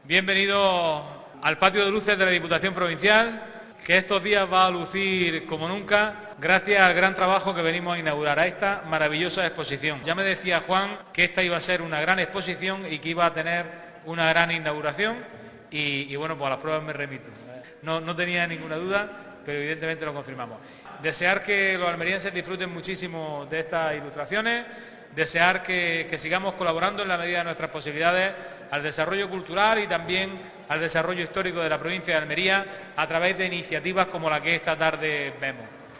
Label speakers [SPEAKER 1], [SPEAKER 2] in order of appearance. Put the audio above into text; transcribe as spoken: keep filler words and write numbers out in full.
[SPEAKER 1] Bienvenido al patio de luces de la Diputación Provincial, que estos días va a lucir como nunca, gracias al gran trabajo que venimos a inaugurar, a esta maravillosa exposición. Ya me decía Juan que esta iba a ser una gran exposición y que iba a tener una gran inauguración, y, y bueno, pues a las pruebas me remito. No, no tenía ninguna duda, pero evidentemente lo confirmamos. Desear que los almerienses disfruten muchísimo de estas ilustraciones, desear que, que sigamos colaborando en la medida de nuestras posibilidades al desarrollo cultural y también al desarrollo histórico de la provincia de Almería a través de iniciativas como la que esta tarde vemos.